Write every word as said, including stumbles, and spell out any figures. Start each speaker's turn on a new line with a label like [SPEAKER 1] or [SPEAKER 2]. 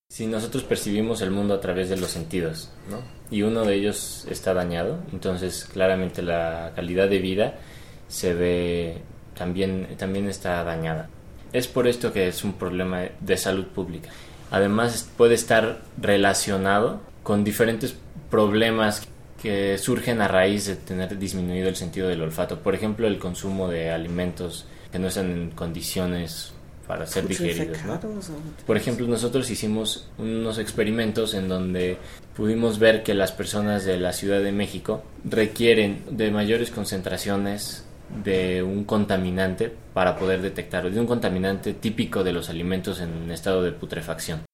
[SPEAKER 1] Si nosotros percibimos el mundo a través de los sentidos, ¿no? Y uno de ellos está dañado, entonces claramente la calidad de vida se ve también, también está dañada. Es por esto que es un problema de salud pública. Además puede estar relacionado con diferentes problemas que surgen a raíz de tener disminuido el sentido del olfato. Por ejemplo, el consumo de alimentos que no están en condiciones para ser digeridos, ¿no? Por ejemplo, nosotros hicimos unos experimentos en donde pudimos ver que las personas de la Ciudad de México requieren de mayores concentraciones de un contaminante para poder detectarlo, de un contaminante típico de los alimentos en estado de putrefacción.